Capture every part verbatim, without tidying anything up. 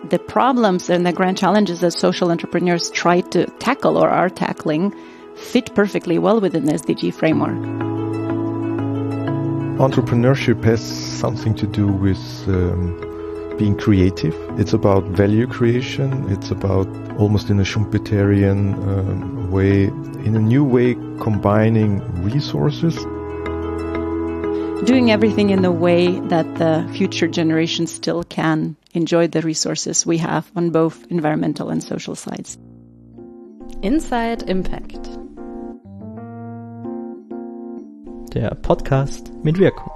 the problems and the grand challenges that social entrepreneurs try to tackle or are tackling fit perfectly well within the S D G framework. Entrepreneurship has something to do with um, being creative. It's about value creation. It's about almost in a Schumpeterian um, way, in a new way, combining resources. Doing everything in the way that the future generations still can enjoy the resources we have on both environmental and social sides. Inside Impact. Der Podcast mit Wirkung.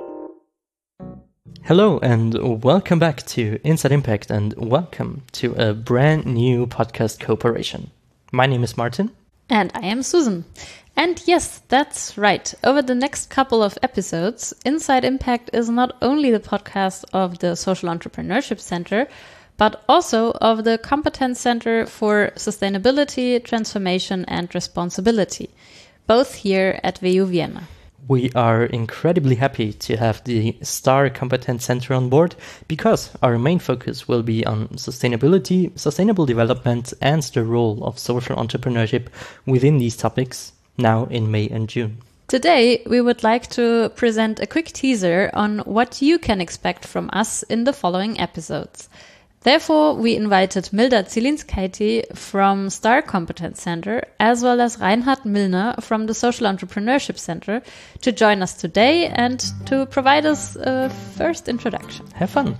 Hello and welcome back to Inside Impact and welcome to a brand new podcast cooperation. My name is Martin. And I am Susan. And yes, that's right. Over the next couple of episodes, Inside Impact is not only the podcast of the Social Entrepreneurship Center, but also of the Competence Center for Sustainability, Transformation and Responsibility, both here at W U Vienna. We are incredibly happy to have the STAR Competence Center on board because our main focus will be on sustainability, sustainable development and the role of social entrepreneurship within these topics now in May and June. Today, we would like to present a quick teaser on what you can expect from us in the following episodes. Therefore, we invited Milda Zielinskaite from STAR Competence Center, as well as Reinhard Milner from the Social Entrepreneurship Center, to join us today and to provide us a first introduction. Have fun!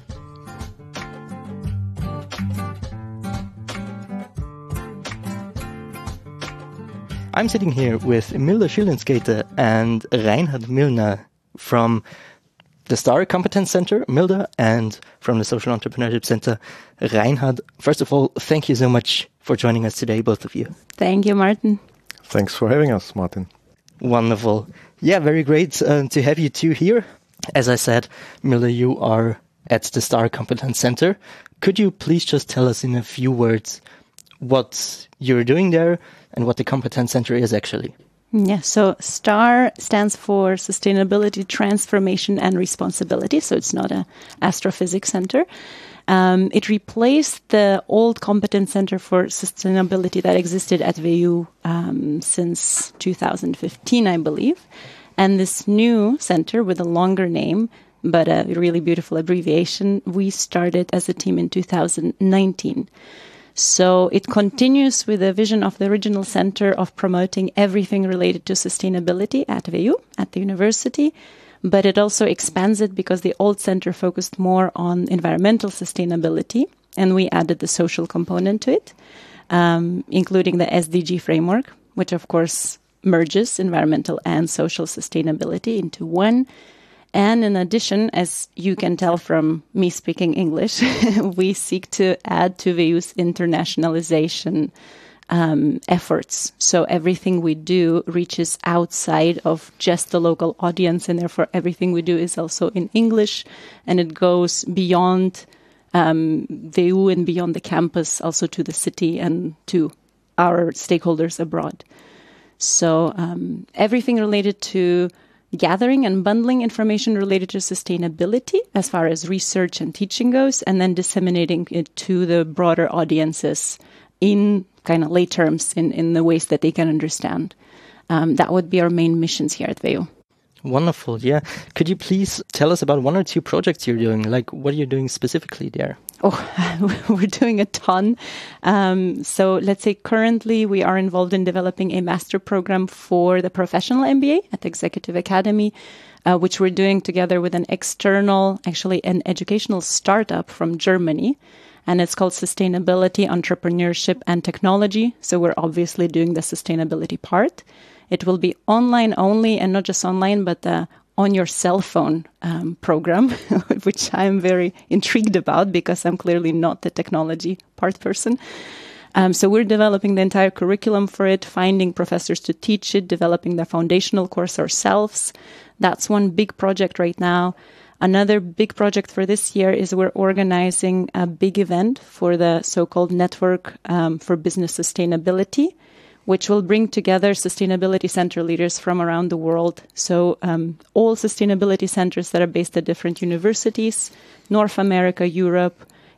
I'm sitting here with Milda Zielinskaite and Reinhard Milner from the STAR Competence Center, Milda, and from the Social Entrepreneurship Center, Reinhard. First of all, thank you so much for joining us today, both of you. Thank you, Martin. Thanks for having us, Martin. Wonderful. Yeah, very great uh, to have you two here. As I said, Milda, you are at the STAR Competence Center. Could you please just tell us in a few words what you're doing there and what the Competence Center is actually? Yeah, so STAR stands for Sustainability, Transformation and Responsibility. So it's not a astrophysics center. Um, it replaced the old Competence Center for Sustainability that existed at W U um, since two thousand fifteen, I believe. And this new center with a longer name, but a really beautiful abbreviation, we started as a team in two thousand nineteen. So it continues with the vision of the original center of promoting everything related to sustainability at W U, at the university, but it also expands it because the old center focused more on environmental sustainability, and we added the social component to it, um, including the S D G framework, which of course merges environmental and social sustainability into one. And in addition, as you can tell from me speaking English, we seek to add to W U's internationalization um, efforts. So everything we do reaches outside of just the local audience, and therefore everything we do is also in English, and it goes beyond um, W U and beyond the campus, also to the city and to our stakeholders abroad. So um, everything related to gathering and bundling information related to sustainability as far as research and teaching goes, and then disseminating it to the broader audiences in kind of lay terms, in, in the ways that they can understand. Um, that would be our main missions here at W U. Wonderful, yeah. Could you please tell us about one or two projects you're doing? Like, what are you doing specifically there? Oh, we're doing a ton. Um, so let's say currently we are involved in developing a master program for the professional M B A at the Executive Academy, uh, which we're doing together with an external, actually an educational startup from Germany. And it's called Sustainability, Entrepreneurship and Technology. So we're obviously doing the sustainability part. It will be online only, and not just online, but uh, on your cell phone um, program, which I'm very intrigued about because I'm clearly not the technology part person. Um, so we're developing the entire curriculum for it, finding professors to teach it, developing the foundational course ourselves. That's one big project right now. Another big project for this year is we're organizing a big event for the so-called Network um, for Business Sustainability, which will bring together sustainability center leaders from around the world. So um, all sustainability centers that are based at different universities, North America, Europe,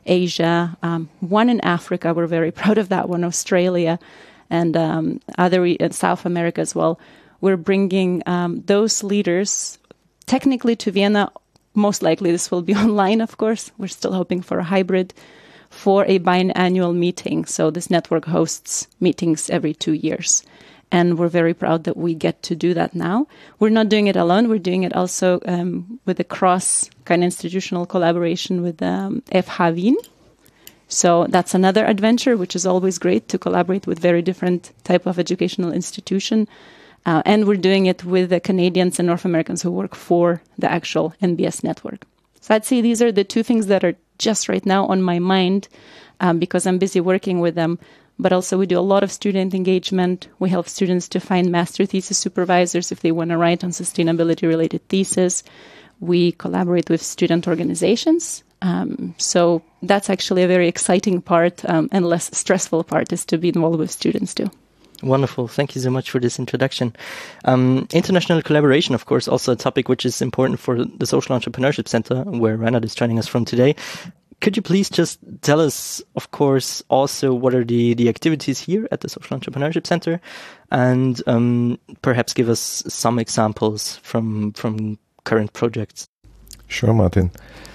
Asia, um, one in Africa. We're very proud of that one, Australia, and um, other in South America as well. We're bringing um, those leaders technically to Vienna. Most likely this will be online, of course. We're still hoping for a hybrid, for a biannual meeting. So this network hosts meetings every two years. And we're very proud that we get to do that now. We're not doing it alone. We're doing it also um, with a cross kind of institutional collaboration with um, F H Wien. So that's another adventure, which is always great to collaborate with very different type of educational institution. Uh, and we're doing it with the Canadians and North Americans who work for the actual N B S network. So I'd say these are the two things that are just right now on my mind um, because I'm busy working with them. But also we do a lot of student engagement. We help students to find master thesis supervisors if they want to write on sustainability-related thesis. We collaborate with student organizations. Um, so that's actually a very exciting part um, and less stressful part is to be involved with students too. Wonderful. Thank you so much for this introduction. Um, international collaboration, of course, also a topic which is important for the Social Entrepreneurship Center, where Reinhard is joining us from today. Could you please just tell us, of course, also what are the, the activities here at the Social Entrepreneurship Center, and um, perhaps give us some examples from from current projects? Sure, Martin.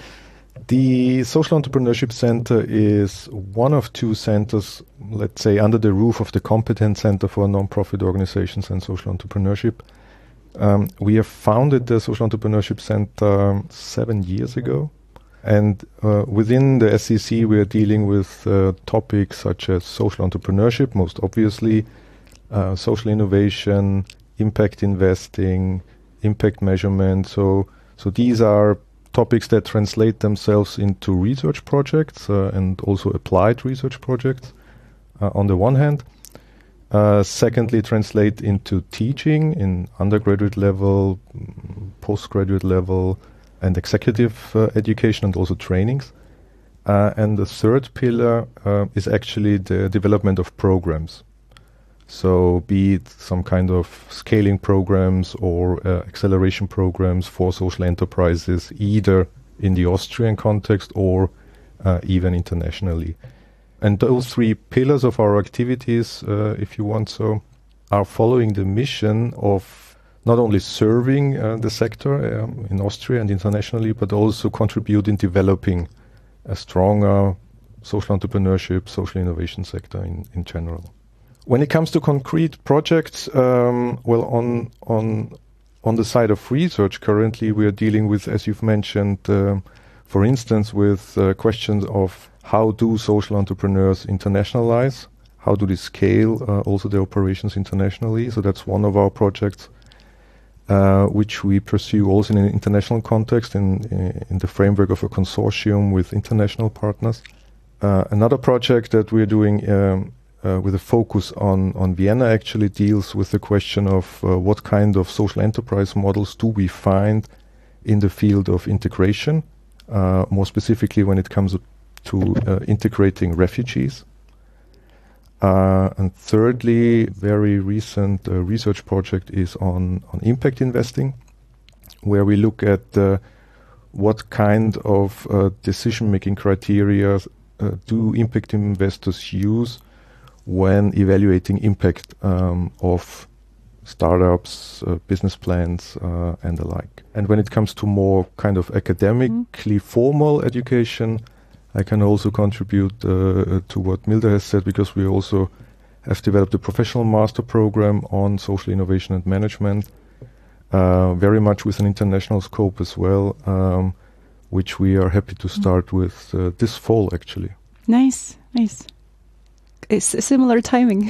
The Social Entrepreneurship Center is one of two centers, let's say, under the roof of the Competence Center for Non-Profit Organizations and Social Entrepreneurship. Um, we have founded the Social Entrepreneurship Center seven years ago. And uh, within the S C C, we are dealing with uh, topics such as social entrepreneurship, most obviously, uh, social innovation, impact investing, impact measurement. So, so these are topics that translate themselves into research projects uh, and also applied research projects uh, on the one hand. Uh, secondly, translate into teaching in undergraduate level, postgraduate level, and executive uh, education and also trainings. Uh, and the third pillar uh, is actually the development of programs. So be it some kind of scaling programs or uh, acceleration programs for social enterprises, either in the Austrian context or uh, even internationally. And those three pillars of our activities, uh, if you want so, are following the mission of not only serving uh, the sector um, in Austria and internationally, but also contribute in developing a stronger social entrepreneurship, social innovation sector in, in general. When it comes to concrete projects, um, well, on on on the side of research, currently we are dealing with, as you've mentioned, uh, for instance, with uh, questions of how do social entrepreneurs internationalize, how do they scale uh, also their operations internationally. So that's one of our projects. Uh, which we pursue also in an international context in, in the framework of a consortium with international partners. Uh, another project that we're doing um, uh, with a focus on, on Vienna actually deals with the question of uh, what kind of social enterprise models do we find in the field of integration, uh, more specifically when it comes to uh, integrating refugees. Uh, and thirdly, very recent uh, research project is on, on impact investing, where we look at uh, what kind of uh, decision-making criteria uh, do impact investors use when evaluating impact um, of startups, uh, business plans, uh, and the like. And when it comes to more kind of academically mm. formal education, I can also contribute uh, to what Milda has said, because we also have developed a professional master program on social innovation and management, uh, very much with an international scope as well, um, which we are happy to start mm. with uh, this fall, actually. Nice, nice. It's a similar timing.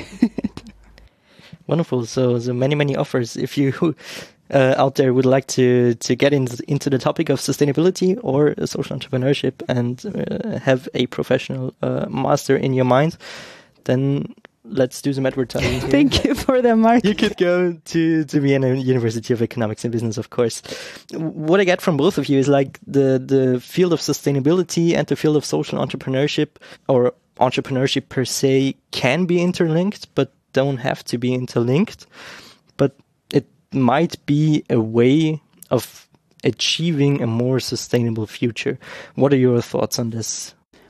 Wonderful. So, so many, many offers. If you uh, out there would like to to get in, into the topic of sustainability or uh, social entrepreneurship and uh, have a professional uh, master in your mind, then let's do some advertising. Thank you for the market. You could go to, to Vienna University of Economics and Business, of course. What I get from both of you is like the, the field of sustainability and the field of social entrepreneurship, or entrepreneurship per se, can be interlinked, but don't have to be interlinked. But it might be a way of achieving a more sustainable future. What are your thoughts on this?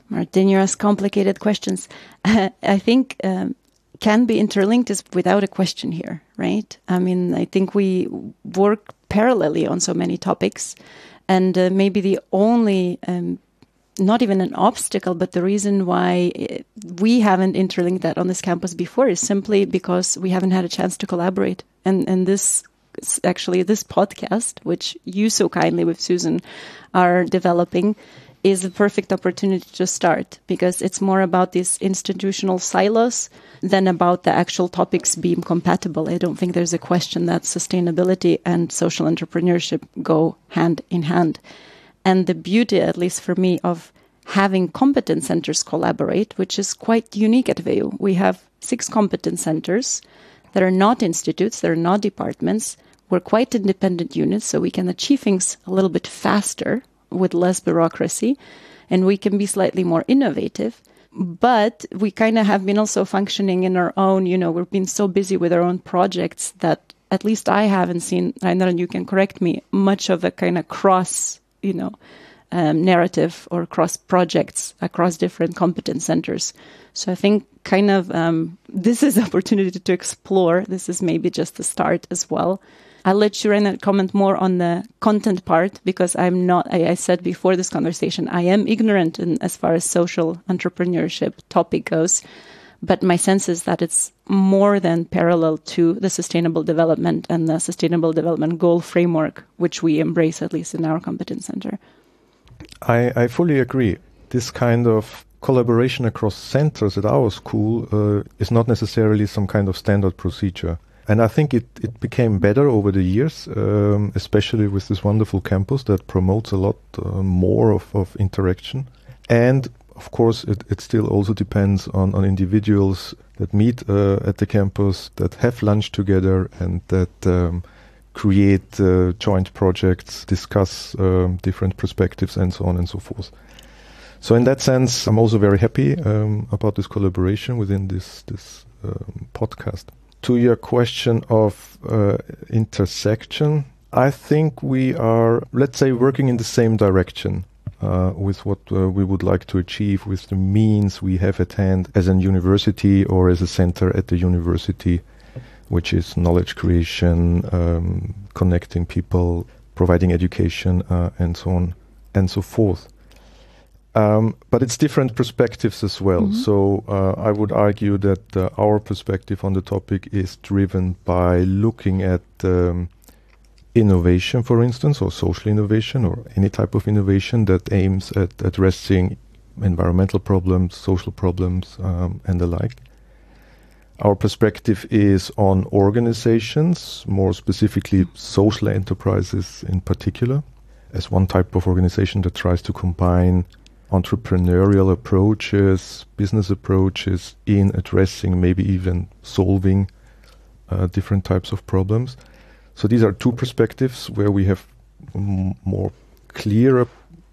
Martin, you ask complicated questions. I think um, can be interlinked is without a question here, right? I mean, I think we work parallelly on so many topics, and uh, maybe the only, um, not even an obstacle, but the reason why it, we haven't interlinked that on this campus before is simply because we haven't had a chance to collaborate. And, and this, actually, this podcast, which you so kindly with Susan are developing, is a perfect opportunity to start, because it's more about these institutional silos than about the actual topics being compatible. I don't think there's a question that sustainability and social entrepreneurship go hand in hand. And the beauty, at least for me, of having competence centers collaborate, which is quite unique at V U. We have six competence centers that are not institutes, that are not departments. We're quite independent units, so we can achieve things a little bit faster with less bureaucracy, and we can be slightly more innovative. But we kind of have been also functioning in our own, you know, we've been so busy with our own projects that at least I haven't seen, Rainer, and you can correct me, much of a kind of cross, you know, um, narrative or cross projects across different competence centers. So I think kind of um, this is an opportunity to explore. This is maybe just the start as well. I'll let you, Rainer, comment more on the content part, because I'm not, I, I said before this conversation, I am ignorant in, as far as social entrepreneurship topic goes. But my sense is that it's more than parallel to the sustainable development and the sustainable development goal framework, which we embrace, at least in our competence center. I, I fully agree. This kind of collaboration across centers at our school uh, is not necessarily some kind of standard procedure. And I think it, it became better over the years, um, especially with this wonderful campus that promotes a lot uh, more of, of interaction. And of course, it, it still also depends on, on individuals that meet uh, at the campus, that have lunch together, and that um, create uh, joint projects, discuss um, different perspectives, and so on and so forth. So in that sense, I'm also very happy um, about this collaboration within this, this um, podcast. To your question of uh, intersection, I think we are, let's say, working in the same direction uh, with what uh, we would like to achieve with the means we have at hand as a university or as a center at the university, which is knowledge creation, um, connecting people, providing education, uh, and so on and so forth. Um, but it's different perspectives as well. Mm-hmm. So uh, I would argue that uh, our perspective on the topic is driven by looking at um, innovation, for instance, or social innovation, or any type of innovation that aims at addressing environmental problems, social problems, um, and the like. Our perspective is on organizations, more specifically social enterprises in particular, as one type of organization that tries to combine entrepreneurial approaches, business approaches in addressing, maybe even solving uh, different types of problems. So these are two perspectives where we have m- more clearer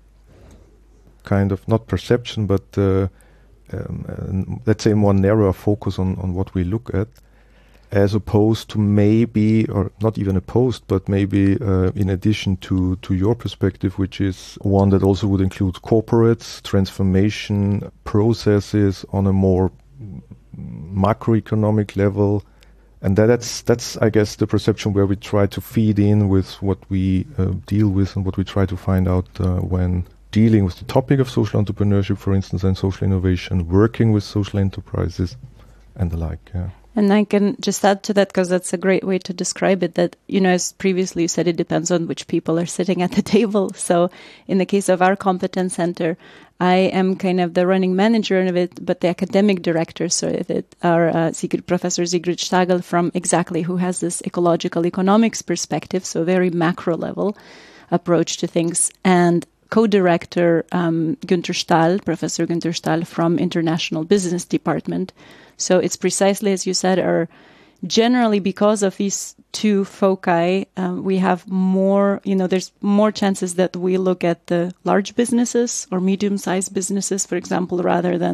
kind of, not perception, but uh, um, uh, let's say more narrow focus on, on what we look at, as opposed to maybe, or not even opposed, but maybe uh, in addition to, to your perspective, which is one that also would include corporates, transformation processes on a more macroeconomic level. And that, that's, that's, I guess, the perception where we try to feed in with what we uh, deal with and what we try to find out uh, when dealing with the topic of social entrepreneurship, for instance, and social innovation, working with social enterprises and the like. Yeah. And I can just add to that, because that's a great way to describe it, that, you know, as previously you said, it depends on which people are sitting at the table. So in the case of our competence center, I am kind of the running manager of it, but the academic director, so if it are uh, Sigrid, Professor Sigrid Stagel from Exactly, who has this ecological economics perspective, so very macro level approach to things, and co-director um, Günther Stahl, Professor Günther Stahl from International Business Department. So it's precisely as you said, are generally because of these two foci, um, we have more, you know, there's more chances that we look at the large businesses or medium-sized businesses, for example, rather than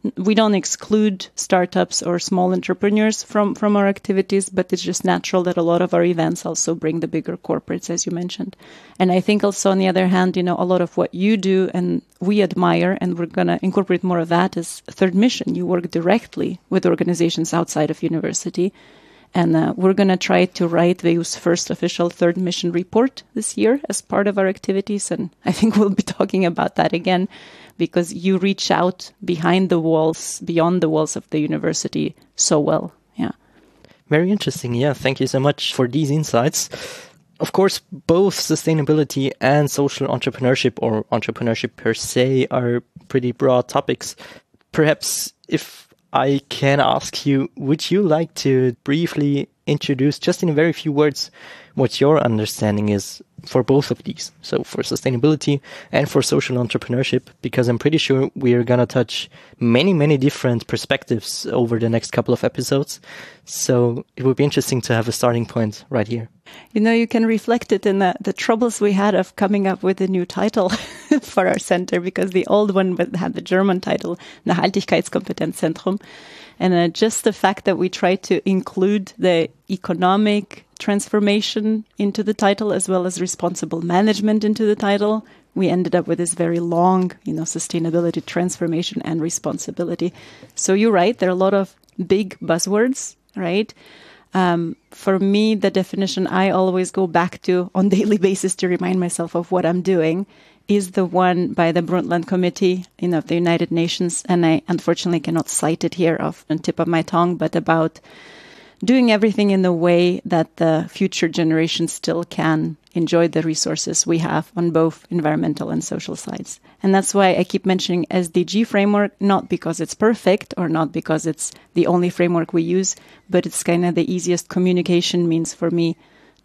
we don't exclude startups or small entrepreneurs from, from our activities, but it's just natural that a lot of our events also bring the bigger corporates, as you mentioned. And I think also, on the other hand, you know, a lot of what you do and we admire, and we're going to incorporate more of that, is Third Mission. You work directly with organizations outside of university. And uh, we're going to try to write V E U's first official Third Mission report this year as part of our activities. And I think we'll be talking about that again, because you reach out behind the walls, beyond the walls of the university so well. Yeah. Very interesting. Yeah. Thank you so much for these insights. Of course, both sustainability and social entrepreneurship, or entrepreneurship per se, are pretty broad topics. Perhaps if I can ask you, would you like to briefly introduce, just in a very few words, what your understanding is for both of these? So for sustainability and for social entrepreneurship, because I'm pretty sure we are going to touch many, many different perspectives over the next couple of episodes. So it would be interesting to have a starting point right here. You know, you can reflect it in the, the troubles we had of coming up with a new title for our center, because the old one had the German title, Nachhaltigkeitskompetenzzentrum. And uh, just the fact that we tried to include the economic transformation into the title, as well as responsible management into the title, we ended up with this very long, you know, sustainability, transformation, and responsibility. So you're right, there are a lot of big buzzwords, right? Um, for me, the definition I always go back to on daily basis to remind myself of what I'm doing is the one by the Brundtland Committee, you know, of the United Nations. And I unfortunately cannot cite it here off the tip of my tongue, but about doing everything in the way that the future generations still can enjoy the resources we have on both environmental and social sides. And that's why I keep mentioning S D G framework, not because it's perfect or not because it's the only framework we use, but it's kind of the easiest communication means for me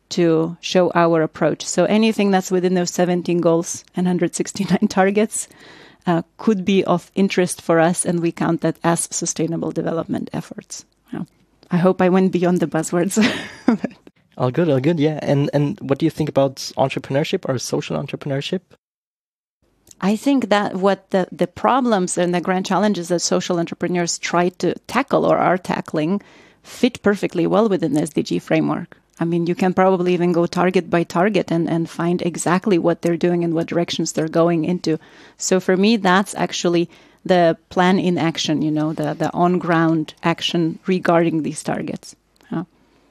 to show our approach. So anything that's within those seventeen goals and one hundred sixty-nine targets uh, could be of interest for us, and we count that as sustainable development efforts. Yeah. I hope I went beyond the buzzwords. All good, all good, yeah. And and what do you think about entrepreneurship or social entrepreneurship? I think that what the, the problems and the grand challenges that social entrepreneurs try to tackle or are tackling fit perfectly well within the S D G framework. I mean, you can probably even go target by target and, and find exactly what they're doing and what directions they're going into. So for me, that's actually the plan in action, you know, the, the on-ground action regarding these targets. Yeah.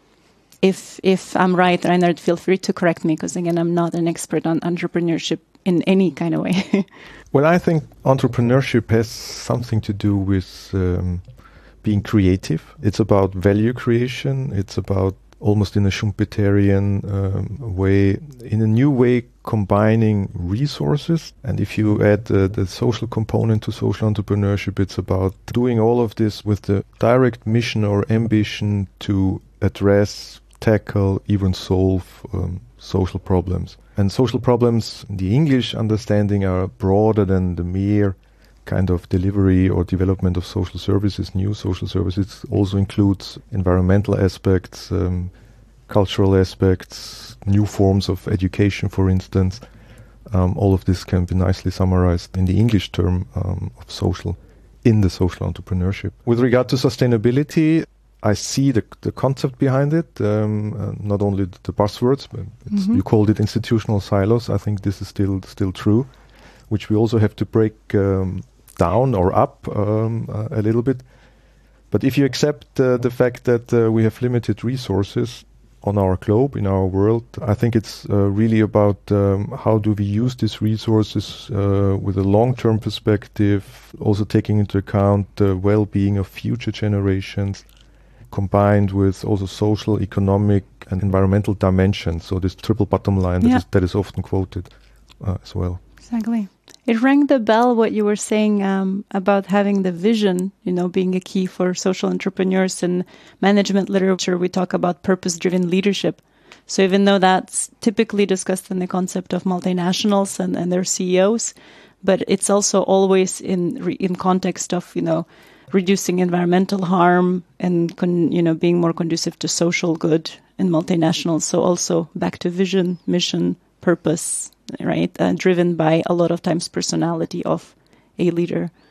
If if I'm right, Reinhard, feel free to correct me, because again, I'm not an expert on entrepreneurship in any kind of way. Well, I think entrepreneurship has something to do with um, being creative. It's about value creation. It's about, almost in a Schumpeterian um, way, in a new way, combining resources. And if you add uh, the social component to social entrepreneurship, it's about doing all of this with the direct mission or ambition to address, tackle, even solve um, social problems. And social problems, in the English understanding, are broader than the mere kind of delivery or development of social services, new social services. It also includes environmental aspects, um, cultural aspects, new forms of education, for instance. Um, all of this can be nicely summarized in the English term um, of social, in the social entrepreneurship. With regard to sustainability, I see the the concept behind it, um, uh, not only the, the buzzwords, but it's, mm-hmm. you called it institutional silos. I think this is still still true, which we also have to break um, down or up um, uh, a little bit. But if you accept uh, the fact that uh, we have limited resources on our globe, in our world, I think it's uh, really about um, how do we use these resources uh, with a long-term perspective, also taking into account the well-being of future generations, combined with also social, economic, and environmental dimensions. So this triple bottom line yeah. that, is, that is often quoted uh, as well. Exactly. It rang the bell what you were saying um, about having the vision, you know, being a key for social entrepreneurs. In management literature, we talk about purpose-driven leadership. So even though that's typically discussed in the concept of multinationals and, and their C E Os, but it's also always in re, in context of, you know, reducing environmental harm and, con, you know, being more conducive to social good in multinationals. So also back to vision, mission, purpose, right? Uh, driven by a lot of times personality of a leader.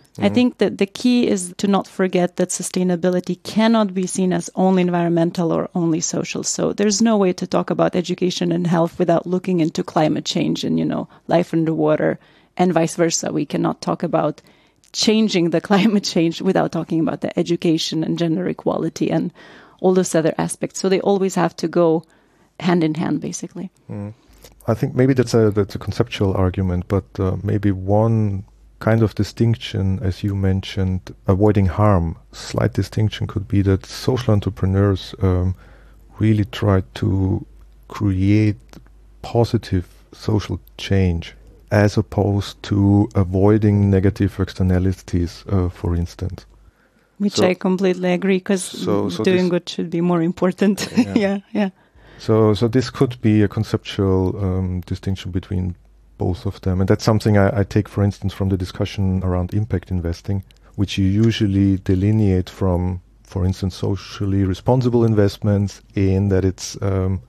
Mm-hmm. I think that the key is to not forget that sustainability cannot be seen as only environmental or only social. So there's no way to talk about education and health without looking into climate change and, you know, life underwater, and vice versa. We cannot talk about changing the climate change without talking about the education and gender equality and all those other aspects. So they always have to go hand in hand, basically. Mm. I think maybe that's a that's a conceptual argument, but uh, maybe one kind of distinction, as you mentioned, avoiding harm, slight distinction could be that social entrepreneurs um, really try to create positive social change as opposed to avoiding negative externalities, uh, for instance. Which so, I completely agree, because so, so doing good should be more important. Yeah, yeah. yeah. So, so this could be a conceptual um, distinction between both of them. And that's something I, I take, for instance, from the discussion around impact investing, which you usually delineate from, for instance, socially responsible investments, in that it's um,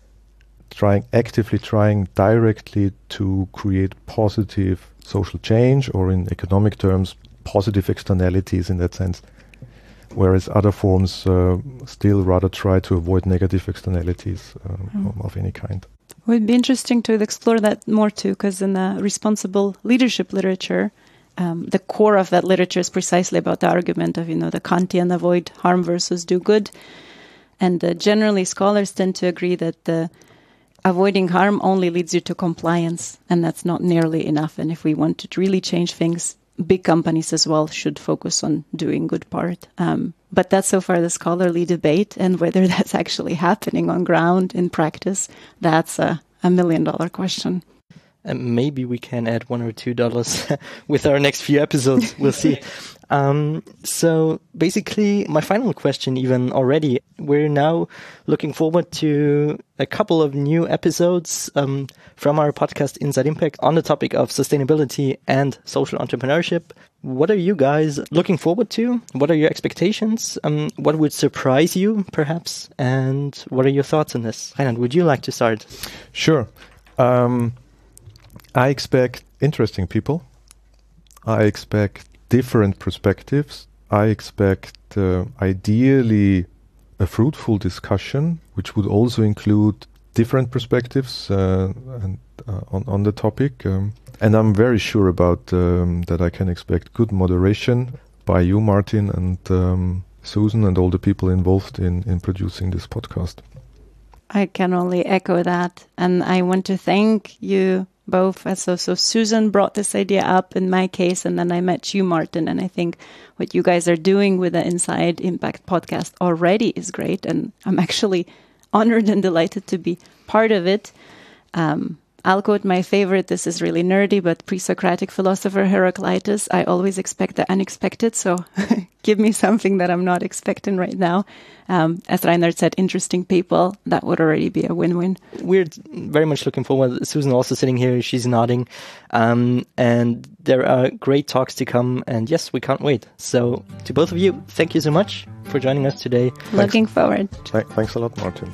trying actively trying directly to create positive social change, or in economic terms, positive externalities in that sense. Whereas other forms uh, still rather try to avoid negative externalities um, mm. of any kind. It would be interesting to explore that more too, because in the responsible leadership literature, um, the core of that literature is precisely about the argument of, you know, the Kantian avoid harm versus do good. And uh, generally scholars tend to agree that the avoiding harm only leads you to compliance, and that's not nearly enough. And if we want to really change things, big companies as well should focus on doing good part. Um, but that's so far the scholarly debate, and whether that's actually happening on ground in practice, that's a, a million dollar question. And maybe we can add one or two dollars with our next few episodes. We'll see. Um, so basically, my final question, even already, we're now looking forward to a couple of new episodes um, from our podcast Inside Impact on the topic of sustainability and social entrepreneurship. What are you guys looking forward to? What are your expectations? Um, what would surprise you, perhaps? And what are your thoughts on this? Reinhard, would you like to start? Sure. Um, I expect interesting people. I expect different perspectives. I expect uh, ideally a fruitful discussion, which would also include different perspectives uh, and, uh, on, on the topic. Um, and I'm very sure about um, that I can expect good moderation by you, Martin, and um, Susan, and all the people involved in, in producing this podcast. I can only echo that. And I want to thank you both. So, so Susan brought this idea up in my case, and then I met you, Martin, and I think what you guys are doing with the Inside Impact podcast already is great, and I'm actually honored and delighted to be part of it. Um, I'll quote my favorite, this is really nerdy, but pre-Socratic philosopher Heraclitus, I always expect the unexpected, so give me something that I'm not expecting right now. Um, as Reinhard said, interesting people, that would already be a win-win. We're very much looking forward. Susan also sitting here, she's nodding. Um, and there are great talks to come, and yes, we can't wait. So to both of you, thank you so much for joining us today. Looking thanks. forward. Th- thanks a lot, Martin.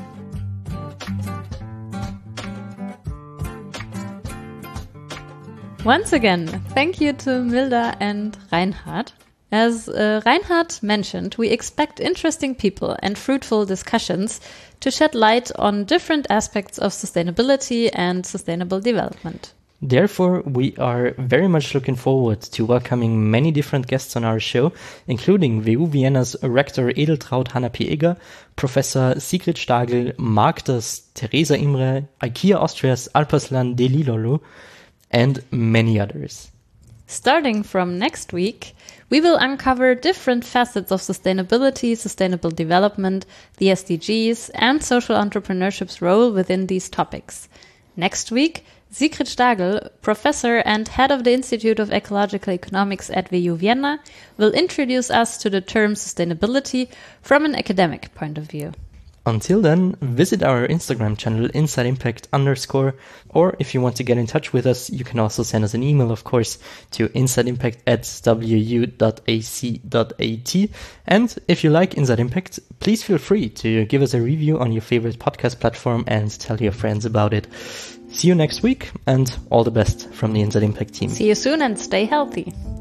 Once again, thank you to Milda and Reinhard. As uh, Reinhard mentioned, we expect interesting people and fruitful discussions to shed light on different aspects of sustainability and sustainable development. Therefore, we are very much looking forward to welcoming many different guests on our show, including W U Vienna's Rector Edeltraud Hanna P. Egger, Professor Sigrid Stagel, Markter's Theresa Imre, IKEA Austria's Alparslan Delilolu, and many others. Starting from next week, we will uncover different facets of sustainability, sustainable development, the S D Gs, and social entrepreneurship's role within these topics. Next week, Sigrid Stagel, professor and head of the Institute of Ecological Economics at W U Vienna, will introduce us to the term sustainability from an academic point of view. Until then, visit our Instagram channel, Inside Impact underscore, or if you want to get in touch with us, you can also send us an email, of course, to insideimpact at w u dot a c dot a t. And if you like Inside Impact, please feel free to give us a review on your favorite podcast platform and tell your friends about it. See you next week, and all the best from the Inside Impact team. See you soon and stay healthy.